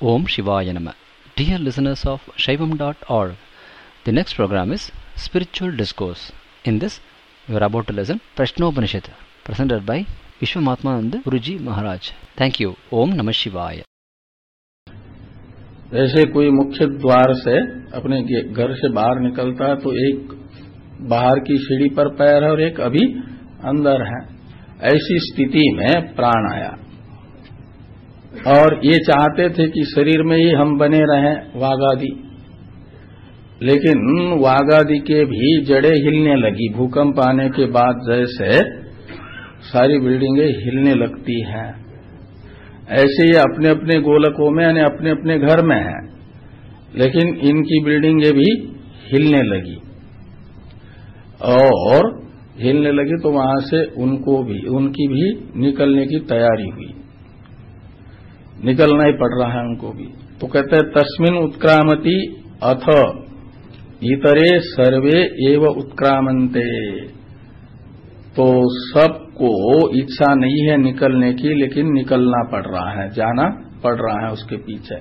Om Shivaya Nama. Dear listeners of Shaivam.org, the next program is Spiritual Discourse. In this, you are about to listen Prashnopanishad, presented by Vishwamatmananda Guruji Maharaj. Thank you. Om Namah Shivaya. जैसे कोई मुख्य द्वार से अपने घर से बाहर निकलता है तो एक बाहर की सीढ़ी पर पैर है और एक अभी अंदर है। ऐसी स्थिति में प्राण आया और ये चाहते थे कि शरीर में ही हम बने रहें वागादि, लेकिन वागादि के भी जड़ें हिलने लगी। भूकंप आने के बाद जैसे सारी बिल्डिंगें हिलने लगती हैं, ऐसे ये अपने अपने गोलकों में यानी अपने अपने घर में है, लेकिन इनकी बिल्डिंगें भी हिलने लगी और हिलने लगी तो वहां से उनकी भी निकलने की तैयारी हुई, निकलना ही पड़ रहा है उनको भी। तो कहते हैं तस्मिन् उत्क्रामति अथ इतरे सर्वे एव उत्क्रामन्ते। तो सबको इच्छा नहीं है निकलने की, लेकिन निकलना पड़ रहा है, जाना पड़ रहा है उसके पीछे।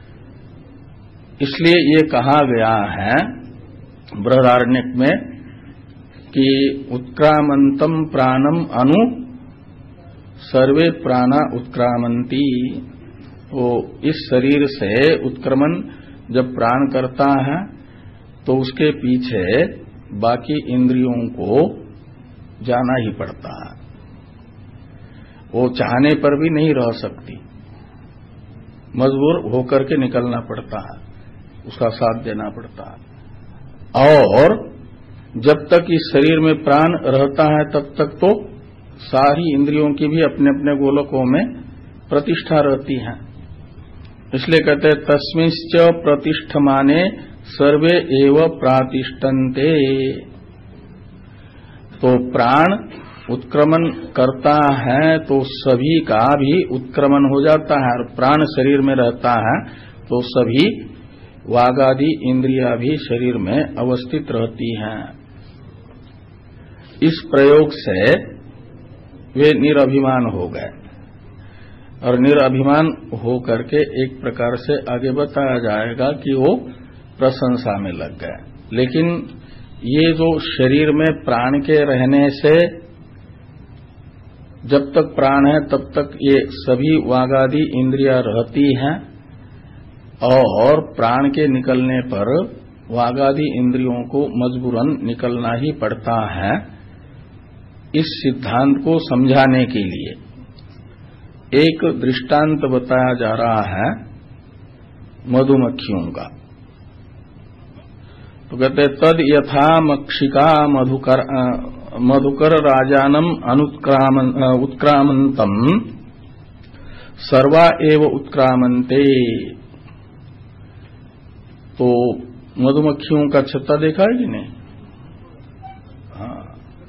इसलिए ये कहा गया है बृहदारण्यक में कि उत्क्रामंतम प्राणम अनु सर्वे प्राणा उत्क्रामंती। वो इस शरीर से उत्क्रमण जब प्राण करता है तो उसके पीछे बाकी इंद्रियों को जाना ही पड़ता है। वो चाहने पर भी नहीं रह सकती, मजबूर होकर के निकलना पड़ता है, उसका साथ देना पड़ता है। और जब तक इस शरीर में प्राण रहता है तब तक तो सारी इंद्रियों की भी अपने अपने गोलकों में प्रतिष्ठा रहती है। इसलिए कहते हैं तस्मिंश्च प्रतिष्ठमाने सर्वे एव प्रातिष्ठन्ते। तो प्राण उत्क्रमण करता है तो सभी का भी उत्क्रमण हो जाता है, और प्राण शरीर में रहता है तो सभी वागादि इंद्रियां भी शरीर में अवस्थित रहती हैं। इस प्रयोग से वे निरभिमान हो गए, और निरभिमान हो करके एक प्रकार से आगे बताया जाएगा कि वो प्रशंसा में लग गए। लेकिन ये जो शरीर में प्राण के रहने से जब तक प्राण है तब तक ये सभी वागादि इंद्रियां रहती हैं, और प्राण के निकलने पर वागादि इंद्रियों को मजबूरन निकलना ही पड़ता है। इस सिद्धांत को समझाने के लिए एक दृष्टांत बताया जा रहा है मधुमक्खियों का। तो कहते तद यथा मक्षिका मधुकर राजानम उत्क्रामंतम सर्वा एव उत्क्रामन्ते। तो मधुमक्खियों का छत्ता देखा है कि नहीं? हाँ।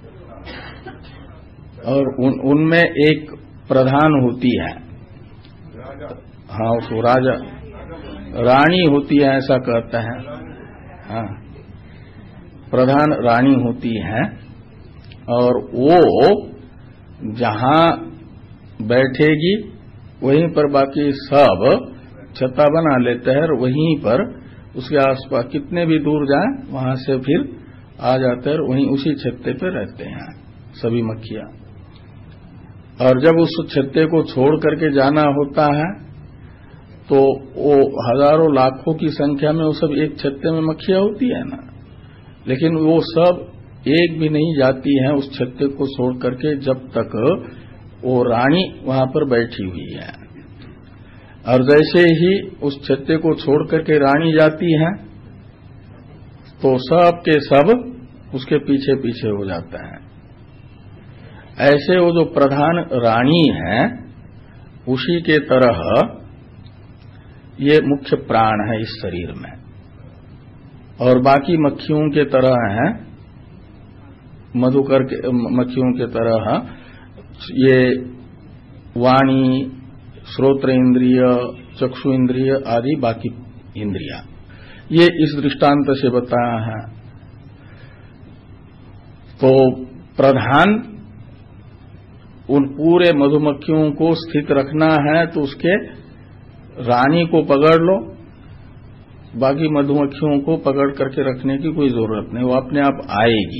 और उनमें एक प्रधान होती है, हाँ उसको राजा रानी होती है ऐसा कहते हैं। हाँ, प्रधान रानी होती है, और वो जहां बैठेगी वहीं पर बाकी सब छत्ता बना लेते हैं, और वहीं पर उसके आसपास कितने भी दूर जाएं वहां से फिर आ जाते हैं, और वहीं उसी छत्ते पे रहते हैं सभी मक्खियां। और जब उस छत्ते को छोड़ करके जाना होता है तो वो हजारों लाखों की संख्या में वो सब एक छत्ते में मक्खियां होती है ना, लेकिन वो सब एक भी नहीं जाती हैं उस छत्ते को छोड़ करके जब तक वो रानी वहां पर बैठी हुई है। और जैसे ही उस छत्ते को छोड़ करके रानी जाती है तो सब के सब उसके पीछे पीछे हो जाता है। ऐसे वो जो प्रधान रानी है उसी के तरह ये मुख्य प्राण है इस शरीर में, और बाकी मक्खियों के तरह है, मधुकर के मक्खियों के तरह ये वाणी, श्रोत्र इंद्रिय, चक्षु इंद्रिय आदि बाकी इंद्रियां, ये इस दृष्टांत से बताया है। तो प्रधान उन पूरे मधुमक्खियों को स्थित रखना है तो उसके रानी को पकड़ लो, बाकी मधुमक्खियों को पकड़ करके रखने की कोई जरूरत नहीं, वो अपने आप आएगी।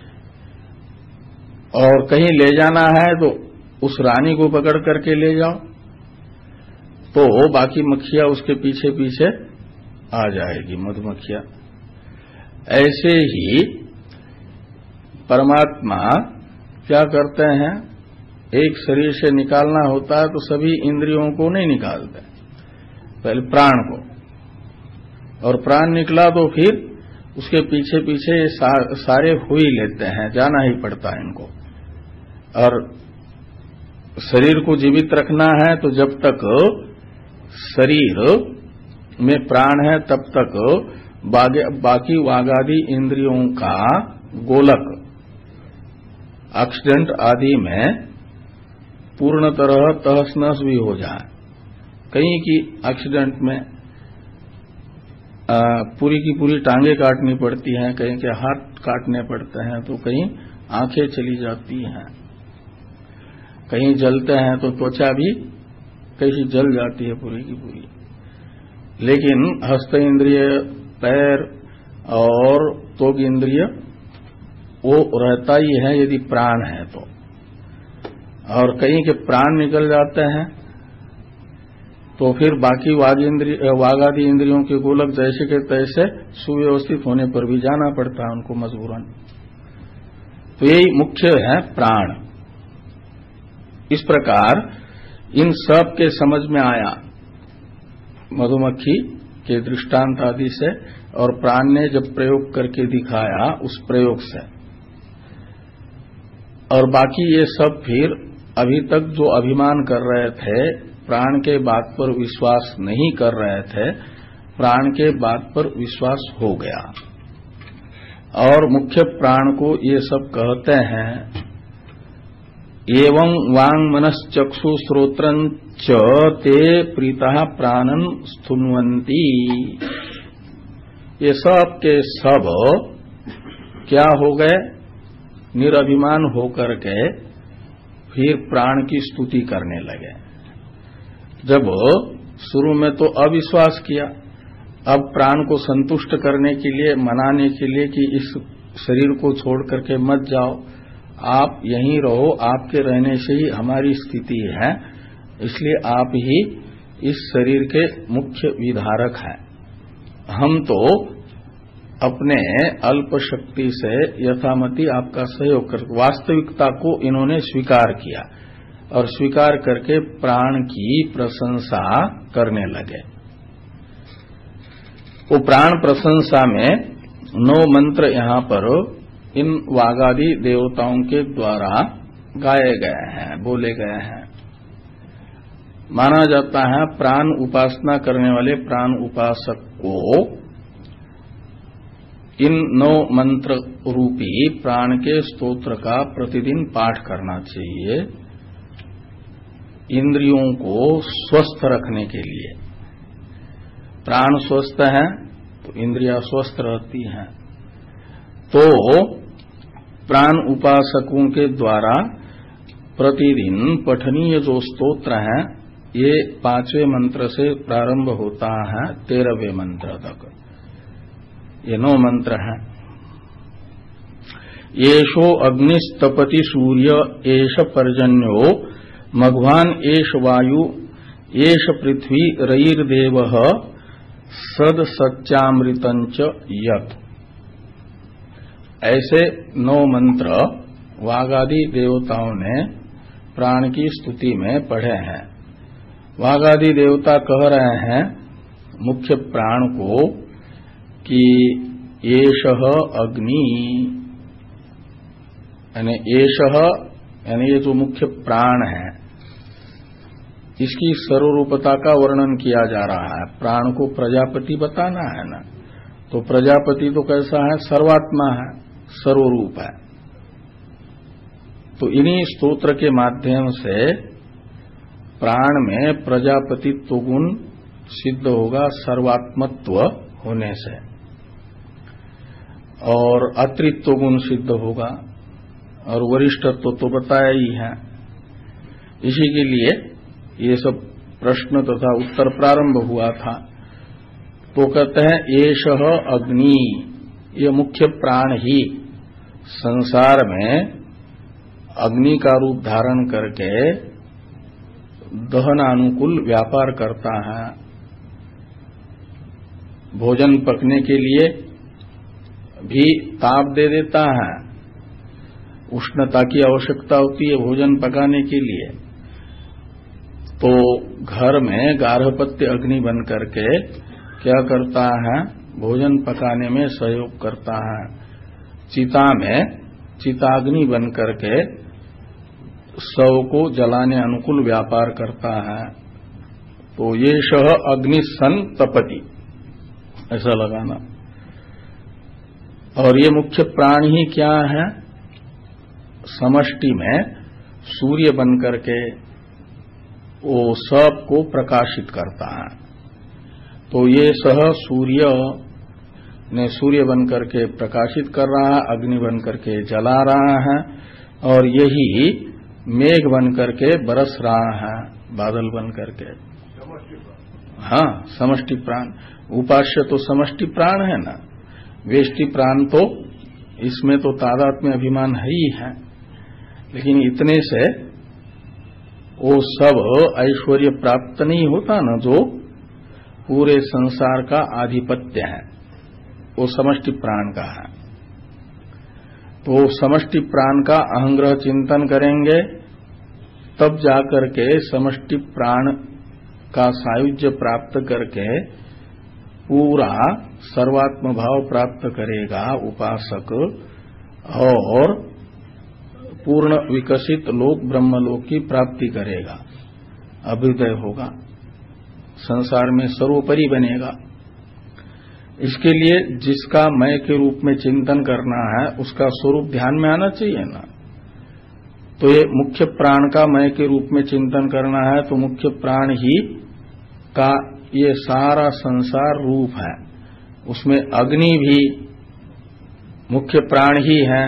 और कहीं ले जाना है तो उस रानी को पकड़ करके ले जाओ, तो बाकी मक्खियां उसके पीछे पीछे आ जाएगी, मधुमक्खियां। ऐसे ही परमात्मा क्या करते हैं, एक शरीर से निकालना होता है तो सभी इंद्रियों को नहीं निकालते, पहले प्राण को, और प्राण निकला तो फिर उसके पीछे पीछे सारे हो ही लेते हैं, जाना ही पड़ता है इनको। और शरीर को जीवित रखना है तो जब तक शरीर में प्राण है तब तक बाकी वागादि इंद्रियों का गोलक एक्सीडेंट आदि में पूर्ण तरह तहस नहस भी हो जाए। कहीं की एक्सीडेंट में पूरी की पूरी टांगे काटनी पड़ती हैं, कहीं के हाथ काटने पड़ते हैं, तो कहीं आंखें चली जाती हैं, कहीं जलते हैं तो त्वचा भी कहीं जल जाती है पूरी की पूरी। लेकिन हस्त इंद्रिय, पैर और त्वक इंद्रिय वो रहता ही है यदि प्राण है तो। और कहीं के प्राण निकल जाते हैं तो फिर बाकी वागादि इंद्रियों के गोलक जैसे के तैसे सुव्यवस्थित होने पर भी जाना पड़ता है उनको मजबूरन। तो यही मुख्य है प्राण। इस प्रकार इन सब के समझ में आया मधुमक्खी के दृष्टांत आदि से, और प्राण ने जब प्रयोग करके दिखाया उस प्रयोग से। और बाकी ये सब फिर अभी तक जो अभिमान कर रहे थे, प्राण के बात पर विश्वास नहीं कर रहे थे, प्राण के बात पर विश्वास हो गया। और मुख्य प्राण को ये सब कहते हैं एवं वांग मनश्चक्षु श्रोत्रं च ते प्रीतः प्राणन स्तुन्वन्ति। ये सब के सब क्या हो गए, निरभिमान होकर के फिर प्राण की स्तुति करने लगे। जब शुरू में तो अविश्वास किया, अब प्राण को संतुष्ट करने के लिए, मनाने के लिए कि इस शरीर को छोड़ करके मत जाओ, आप यहीं रहो, आपके रहने से ही हमारी स्थिति है, इसलिए आप ही इस शरीर के मुख्य विधारक हैं। हम तो अपने अल्प शक्ति से यथामति आपका सहयोग कर, वास्तविकता को इन्होंने स्वीकार किया और स्वीकार करके प्राण की प्रशंसा करने लगे। वो प्राण प्रशंसा में 9 मंत्र यहां पर इन वागादि देवताओं के द्वारा गाए गए हैं, बोले गए हैं। माना जाता है प्राण उपासना करने वाले प्राण उपासक को इन 9 मंत्र रूपी प्राण के स्तोत्र का प्रतिदिन पाठ करना चाहिए, इंद्रियों को स्वस्थ रखने के लिए। प्राण स्वस्थ है तो इंद्रियां स्वस्थ रहती हैं। तो प्राण उपासकों के द्वारा प्रतिदिन पठनीय जो स्तोत्र हैं, ये 5वें मंत्र से प्रारंभ होता है 13वें मंत्र तक। ये 9 मंत्र हैं। येषो अग्निस्तपति सूर्य एष पर्जन्यो मघवान एष वायु एष पृथ्वी रयिर्देवः सद सच्चामृतंच यत्। ऐसे 9 मंत्र वागादि देवताओं ने प्राण की स्तुति में पढ़े हैं। वागादि देवता कह रहे हैं मुख्य प्राण को कि एषः अग्नि, यानी एषः यानी ये जो मुख्य प्राण है, इसकी सर्वरूपता का वर्णन किया जा रहा है। प्राण को प्रजापति बताना है ना, तो प्रजापति तो कैसा है, सर्वात्मा है, सर्वरूप है। तो इन्हीं स्तोत्र के माध्यम से प्राण में प्रजापतित्व गुण सिद्ध होगा सर्वात्मत्व होने से, और अतृत्व गुण सिद्ध होगा, और वरिष्ठत्व तो बताया ही है। इसी के लिए ये सब प्रश्न तथा उत्तर प्रारंभ हुआ था। तो कहते हैं एषः अग्नि, ये मुख्य प्राण ही संसार में अग्नि का रूप धारण करके दहनानुकूल व्यापार करता है। भोजन पकने के लिए भी ताप दे देता है, उष्णता की आवश्यकता होती है भोजन पकाने के लिए। तो घर में गार्हपत्य अग्नि बन करके क्या करता है, भोजन पकाने में सहयोग करता है। चिता में चिताग्नि बन करके शव को जलाने अनुकूल व्यापार करता है। तो ये शह अग्नि सन तपति, ऐसा लगाना। और ये मुख्य प्राण ही क्या है, समष्टि में सूर्य बन करके वो सब को प्रकाशित करता है। तो ये सह सूर्य ने सूर्य बन करके प्रकाशित कर रहा है, अग्नि बन करके जला रहा है, और यही मेघ बन करके बरस रहा है, बादल बन करके। हाँ, समष्टि प्राण। उपास्य तो समष्टि प्राण है ना, वेष्टि प्राण तो इसमें तो तादात्म्य अभिमान है ही है। लेकिन इतने से वो सब ऐश्वर्य प्राप्त नहीं होता ना, जो पूरे संसार का आधिपत्य है, वो समष्टि प्राण का है। तो समष्टि प्राण का अहंग्रह चिंतन करेंगे, तब जाकर के समष्टि प्राण का सायुज्य प्राप्त करके पूरा सर्वात्म भाव प्राप्त करेगा उपासक, और पूर्ण विकसित लोक ब्रह्मलोक की प्राप्ति करेगा, अभ्युदय होगा, संसार में सर्वोपरि बनेगा। इसके लिए जिसका मैं के रूप में चिंतन करना है, उसका स्वरूप ध्यान में आना चाहिए ना। तो ये मुख्य प्राण का मैं के रूप में चिंतन करना है, तो मुख्य प्राण ही का ये सारा संसार रूप है। उसमें अग्नि भी मुख्य प्राण ही है।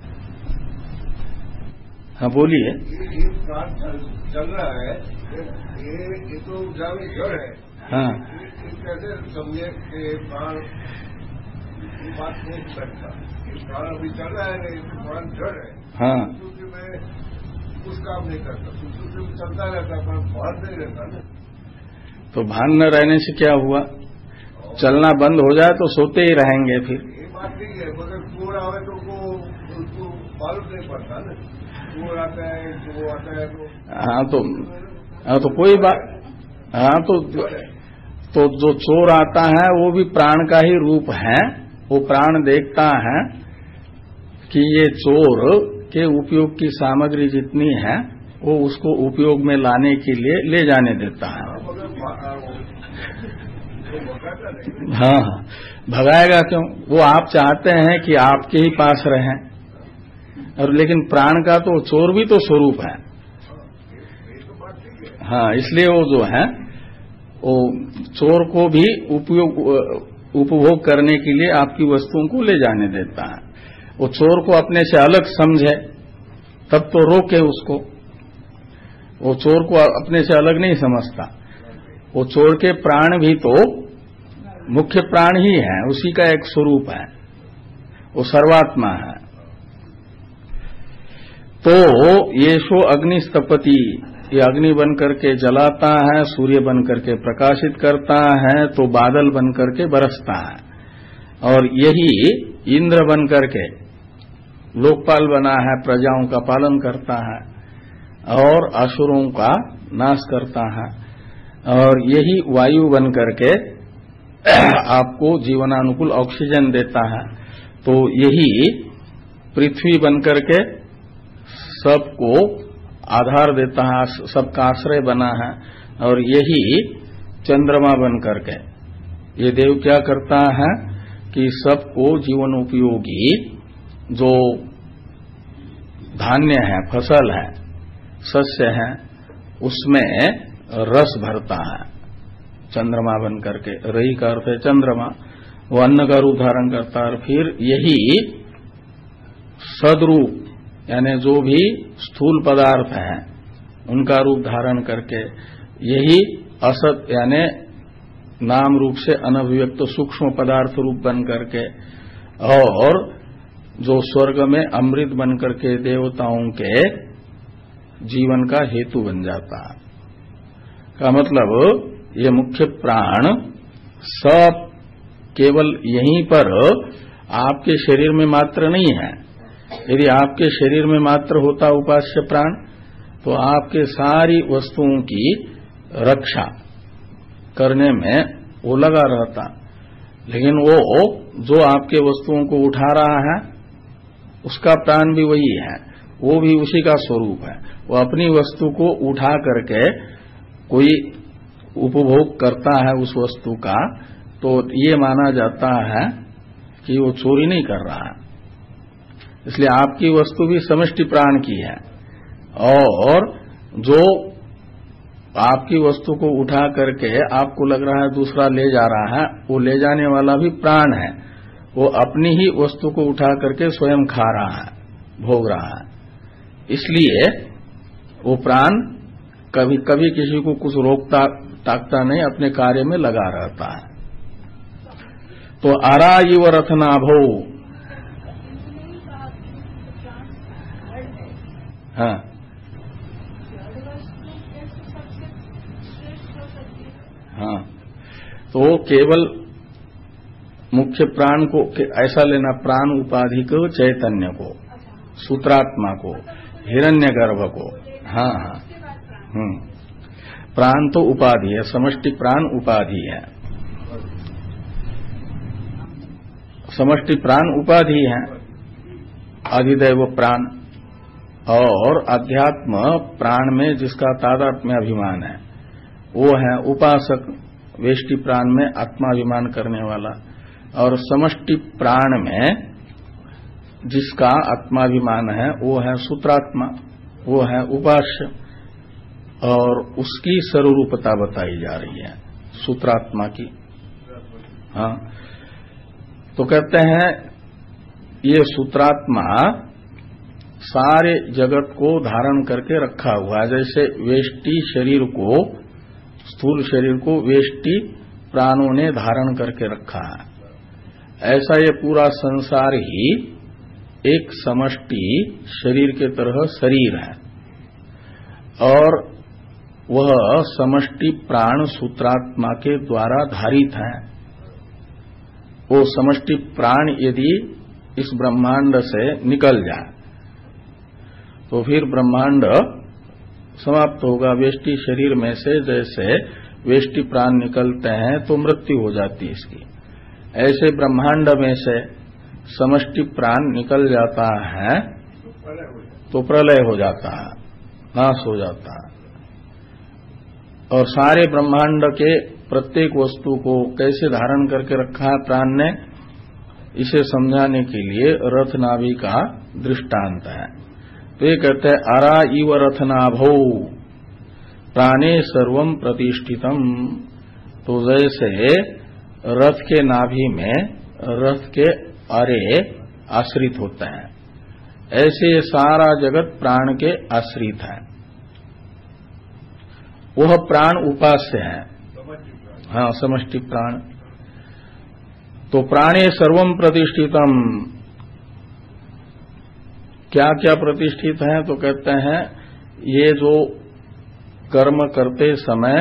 हाँ बोलिए। ये प्राण चल रहा है, ये तो जड़ है। हाँ, कैसे समझे कि प्राण बात नहीं बैठता, प्राण अभी चल रहा है, प्राण जड़ है। हाँ, में कुछ काम नहीं करता, सुसुप्ति में चलता रहता, पर भान नहीं रहता ना। तो भान न रहने से क्या हुआ, चलना बंद हो जाए तो सोते ही रहेंगे फिर। ये बात नहीं है, मगर चोर आवे तो उसको मालूम नहीं पड़ता ना, चोर आता है, जो आता है तो। हाँ तो कोई बात। हाँ तो जो चोर आता है वो भी प्राण का ही रूप है। वो प्राण देखता है कि ये चोर के उपयोग की सामग्री जितनी है वो उसको उपयोग में लाने के लिए ले जाने देता है। हाँ, भगाएगा क्यों, वो आप चाहते हैं कि आपके ही पास रहें, और लेकिन प्राण का तो चोर भी तो स्वरूप है। हाँ, इसलिए वो जो है वो चोर को भी उपभोग करने के लिए आपकी वस्तुओं को ले जाने देता है। वो चोर को अपने से अलग समझे तब तो रोके उसको। वो चोर को अपने से अलग नहीं समझता। वो चोर के प्राण भी तो मुख्य प्राण ही है, उसी का एक स्वरूप है, वो सर्वात्मा है। तो ये सो अग्निस्तपति, ये अग्नि बन करके जलाता है, सूर्य बन करके प्रकाशित करता है, तो बादल बन करके बरसता है। और यही इंद्र बन करके लोकपाल बना है, प्रजाओं का पालन करता है और असुरों का नाश करता है। और यही वायु बन करके आपको जीवनानुकूल ऑक्सीजन देता है। तो यही पृथ्वी बन करके सबको आधार देता है, सबका आश्रय बना है। और यही चंद्रमा बन करके ये देव क्या करता है कि सबको जीवन उपयोगी जो धान्य है, फसल है, सस्य है, उसमें रस भरता है चंद्रमा बन करके। रही का अर्थ है चंद्रमा, वो अन्न का रूप धारण करता है। और फिर यही सदरूप यानी जो भी स्थूल पदार्थ हैं उनका रूप धारण करके यही असत यानी नाम रूप से अनभिव्यक्त सूक्ष्म पदार्थ रूप बन करके और जो स्वर्ग में अमृत बन करके देवताओं के जीवन का हेतु बन जाता है। का मतलब ये मुख्य प्राण सब केवल यहीं पर आपके शरीर में मात्र नहीं है। यदि आपके शरीर में मात्र होता उपास्य प्राण तो आपके सारी वस्तुओं की रक्षा करने में वो लगा रहता, लेकिन वो जो आपके वस्तुओं को उठा रहा है उसका प्राण भी वही है, वो भी उसी का स्वरूप है। वो अपनी वस्तु को उठा करके कोई उपभोग करता है उस वस्तु का, तो ये माना जाता है कि वो चोरी नहीं कर रहा है। इसलिए आपकी वस्तु भी समष्टि प्राण की है और जो आपकी वस्तु को उठा करके आपको लग रहा है दूसरा ले जा रहा है, वो ले जाने वाला भी प्राण है। वो अपनी ही वस्तु को उठा करके स्वयं खा रहा है, भोग रहा है। इसलिए वो प्राण कभी कभी किसी को कुछ रोकता टाकता नहीं, अपने कार्य में लगा रहता है। तो आरा इव रथनाभो, हाँ, हाँ, तो केवल मुख्य प्राण को ऐसा लेना, प्राण उपाधि को, चैतन्य को, सूत्रात्मा को, हिरण्यगर्भ को, हाँ हाँ, प्राण तो उपाधि है, समष्टि प्राण उपाधि है। समष्टि प्राण उपाधि है, अधिदैव प्राण, और अध्यात्म प्राण में जिसका तादात्म्य अभिमान है वो है उपासक, वेष्टि प्राण में आत्माभिमान करने वाला, और समष्टि प्राण में जिसका आत्माभिमान है वो है सूत्रात्मा, वो है उपास्य, और उसकी सर्वरूपता बताई जा रही है सूत्रात्मा की। हाँ, तो कहते हैं ये सूत्रात्मा सारे जगत को धारण करके रखा हुआ है। जैसे वेष्टि शरीर को, स्थूल शरीर को वेष्टि प्राणों ने धारण करके रखा है, ऐसा ये पूरा संसार ही एक समष्टि शरीर के तरह शरीर है, और वह समष्टि प्राण सूत्रात्मा के द्वारा धारित है। वो समष्टि प्राण यदि इस ब्रह्मांड से निकल जाए तो फिर ब्रह्मांड समाप्त होगा। वेष्टि शरीर में से जैसे वेष्टि प्राण निकलते हैं तो मृत्यु हो जाती है इसकी, ऐसे ब्रह्मांड में से समष्टि प्राण निकल जाता है तो प्रलय हो जाता है, नाश हो जाता है। और सारे ब्रह्मांड के प्रत्येक वस्तु को कैसे धारण करके रखा है प्राण ने, इसे समझाने के लिए रथनाभि का दृष्टांत है। तो ये कहते हैं अरा इव रथनाभौ प्राणे सर्वम प्रतिष्ठितम। तो जैसे रथ के नाभि में रथ के अरे आश्रित होते हैं, ऐसे सारा जगत प्राण के आश्रित है। वह प्राण उपास्य है, हाँ, समष्टि प्राण। तो प्राणे सर्वम प्रतिष्ठितम, क्या क्या प्रतिष्ठित है? तो कहते हैं ये जो कर्म करते समय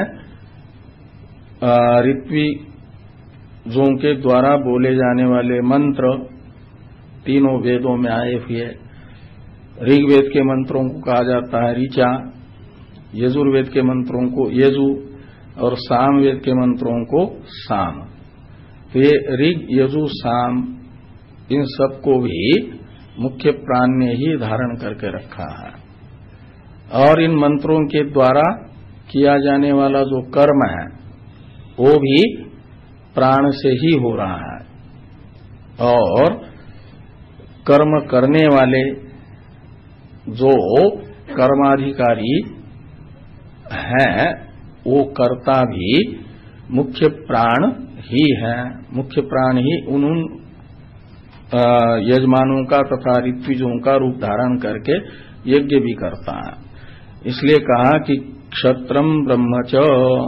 ऋत्विजों के द्वारा बोले जाने वाले मंत्र तीनों वेदों में आए हुए, ऋग्वेद के मंत्रों को कहा जाता है ऋचा, यजुर्वेद के मंत्रों को यजु, और सामवेद के मंत्रों को साम। तो ये ऋग यजु साम, इन सबको भी मुख्य प्राण ने ही धारण करके रखा है, और इन मंत्रों के द्वारा किया जाने वाला जो कर्म है वो भी प्राण से ही हो रहा है। और कर्म करने वाले जो कर्माधिकारी हैं वो कर्ता भी मुख्य प्राण ही है। मुख्य प्राण ही उन यजमानों का तथा ऋत्विजों का रूप धारण करके यज्ञ भी करता है। इसलिए कहा कि क्षत्रम ब्रह्म च।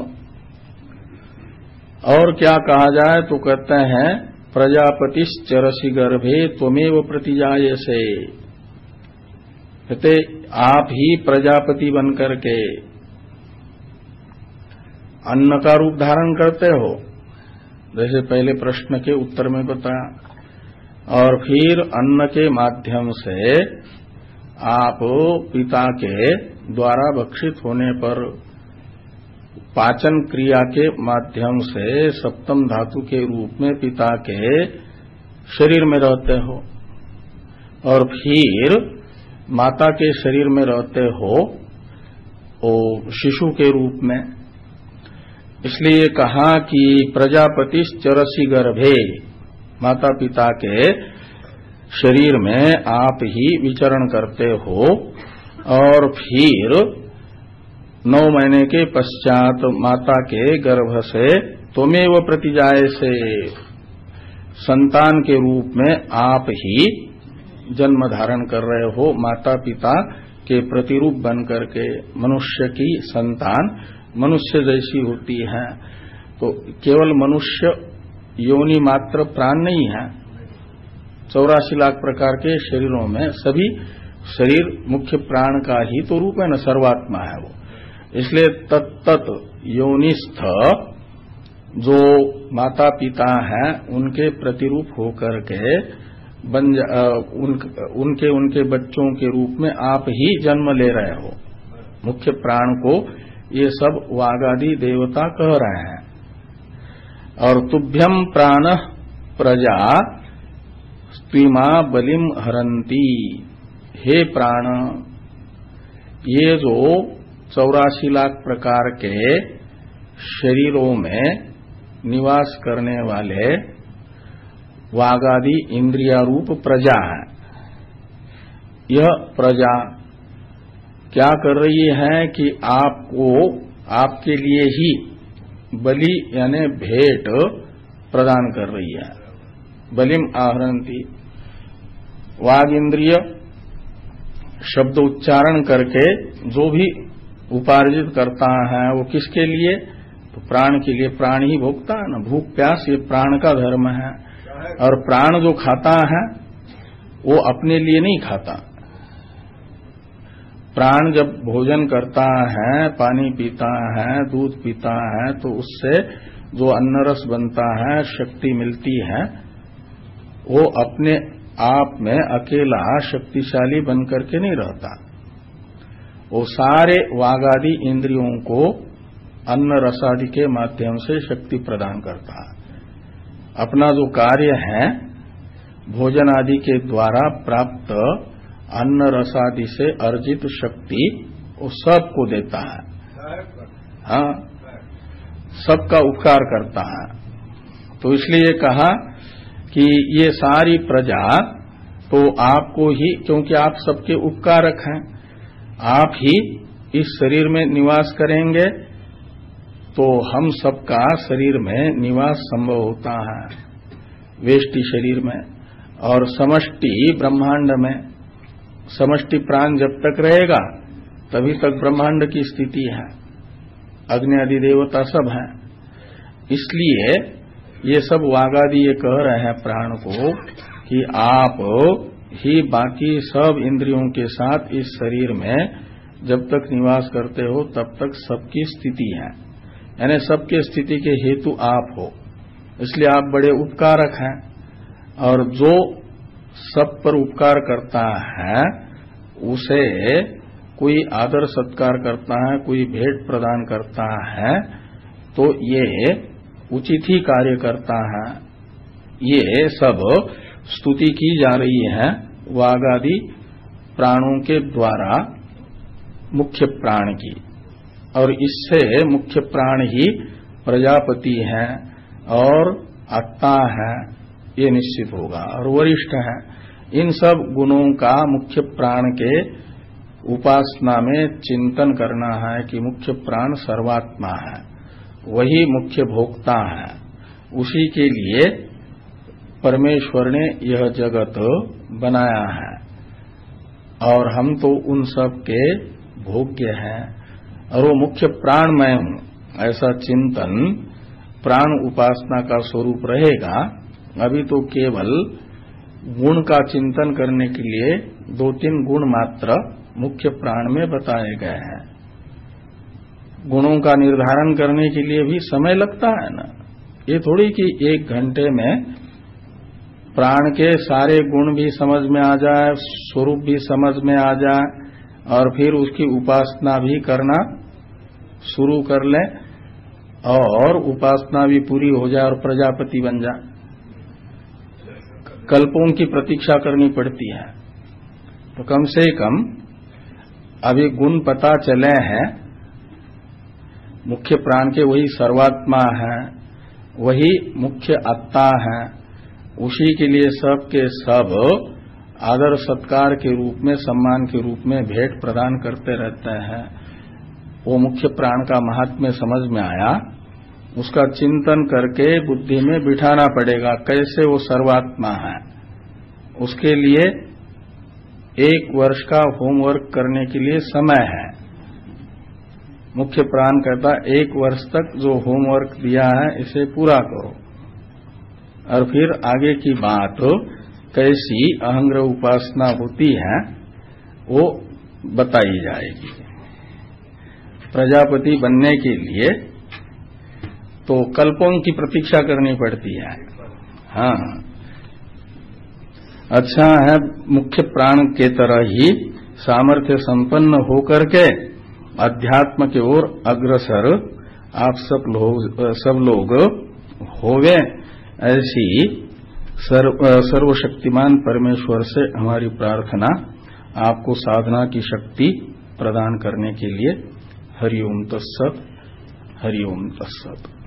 और क्या कहा जाए तो कहते हैं प्रजापतिश्चरसि गर्भे त्वमेव प्रतिजायसे। कहते आप ही प्रजापति बनकर के अन्न का रूप धारण करते हो, जैसे पहले प्रश्न के उत्तर में बताया, और फिर अन्न के माध्यम से आप पिता के द्वारा भक्षित होने पर पाचन क्रिया के माध्यम से सप्तम धातु के रूप में पिता के शरीर में रहते हो, और फिर माता के शरीर में रहते हो वो शिशु के रूप में। इसलिए कहा कि प्रजापतिश्चरसि गर्भे, माता पिता के शरीर में आप ही विचरण करते हो, और फिर 9 महीने के पश्चात माता के गर्भ से त्वमेव प्रतिजायसे, संतान के रूप में आप ही जन्म धारण कर रहे हो। माता पिता के प्रतिरूप बनकर के मनुष्य की संतान मनुष्य जैसी होती है। तो केवल मनुष्य योनि मात्र प्राण नहीं है, 84 लाख प्रकार के शरीरों में सभी शरीर मुख्य प्राण का ही तो रूप है न, सर्वात्मा है वो। इसलिए तत्त योनिस्थ जो माता पिता हैं उनके प्रतिरूप होकर के उनके बच्चों के रूप में आप ही जन्म ले रहे हो। मुख्य प्राण को ये सब वागादि देवता कह रहे हैं। और तुभ्यम प्राण प्रजा स्त्रीमा बलिम हरंती, हे प्राण, ये जो 84 लाख प्रकार के शरीरों में निवास करने वाले वागादि इंद्रिया रूप प्रजा है, यह प्रजा क्या कर रही है कि आपको आपके लिए ही बलि यानी भेंट प्रदान कर रही है। बलिम आहरंती, वाग इंद्रिय शब्द उच्चारण करके जो भी उपार्जित करता है वो किसके लिए? तो प्राण के लिए। प्राण ही भोगता है ना, भूख प्यास ये प्राण का धर्म है। और प्राण जो खाता है वो अपने लिए नहीं खाता। प्राण जब भोजन करता है, पानी पीता है, दूध पीता है, तो उससे जो अन्न रस बनता है, शक्ति मिलती है, वो अपने आप में अकेला शक्तिशाली बनकर के नहीं रहता। वो सारे वागादि इंद्रियों को अन्न रसादि के माध्यम से शक्ति प्रदान करता है। अपना जो कार्य है भोजन आदि के द्वारा प्राप्त अन्न रसादि से अर्जित शक्ति वो सबको देता है। हाँ, सबका उपकार करता है। तो इसलिए कहा कि ये सारी प्रजा तो आपको ही, क्योंकि आप सबके उपकारक हैं, आप ही इस शरीर में निवास करेंगे तो हम सबका शरीर में निवास संभव होता है, वेष्टि शरीर में। और समष्टि ब्रह्मांड में, समष्टि प्राण जब तक रहेगा तभी तक ब्रह्मांड की स्थिति है, अग्नि आदि देवता सब हैं। इसलिए ये सब वागादि ये कह रहे हैं प्राण को कि आप ही बाकी सब इंद्रियों के साथ इस शरीर में जब तक निवास करते हो तब तक सबकी स्थिति है, यानी सबके स्थिति के हेतु आप हो। इसलिए आप बड़े उपकारक हैं। और जो सब पर उपकार करता है उसे कोई आदर सत्कार करता है, कोई भेंट प्रदान करता है, तो ये उचित ही कार्य करता है। ये सब स्तुति की जा रही है वागादि प्राणों के द्वारा मुख्य प्राण की। और इससे मुख्य प्राण ही प्रजापति है और आत्मा है, ये निश्चित होगा, और वरिष्ठ है। इन सब गुणों का मुख्य प्राण के उपासना में चिंतन करना है कि मुख्य प्राण सर्वात्मा है, वही मुख्य भोक्ता है। उसी के लिए परमेश्वर ने यह जगत बनाया है और हम तो उन सब के भोग्य हैं। और वो मुख्य प्राण मैं हूं, ऐसा चिंतन प्राण उपासना का स्वरूप रहेगा। अभी तो केवल गुण का चिंतन करने के लिए 2-3 गुण मात्र मुख्य प्राण में बताए गए हैं। गुणों का निर्धारण करने के लिए भी समय लगता है ना। ये थोड़ी कि 1 घंटे में प्राण के सारे गुण भी समझ में आ जाए, स्वरूप भी समझ में आ जाए और फिर उसकी उपासना भी करना शुरू कर ले और उपासना भी पूरी हो जाए और प्रजापति बन जाए। कल्पों की प्रतीक्षा करनी पड़ती है। तो कम से कम अभी गुण पता चले हैं, मुख्य प्राण के वही सर्वात्मा है, वही मुख्य आत्मा है, उसी के लिए सब के सब आदर सत्कार के रूप में, सम्मान के रूप में भेंट प्रदान करते रहते हैं। वो मुख्य प्राण का महात्म्य समझ में आया, उसका चिंतन करके बुद्धि में बिठाना पड़ेगा कैसे वो सर्वात्मा है। उसके लिए 1 वर्ष का होमवर्क करने के लिए समय है। मुख्य प्राण कहता 1 वर्ष तक जो होमवर्क दिया है इसे पूरा करो, और फिर आगे की बात कैसी अहंग्रह उपासना होती है वो बताई जाएगी। प्रजापति बनने के लिए तो कल्पों की प्रतीक्षा करनी पड़ती है। हाँ, अच्छा है मुख्य प्राण के तरह ही सामर्थ्य संपन्न होकर के अध्यात्म की ओर अग्रसर आप सब लोग होवे, ऐसी सर्वशक्तिमान परमेश्वर से हमारी प्रार्थना, आपको साधना की शक्ति प्रदान करने के लिए। हरि ओम तत्सत, हरि ओम तत्सत।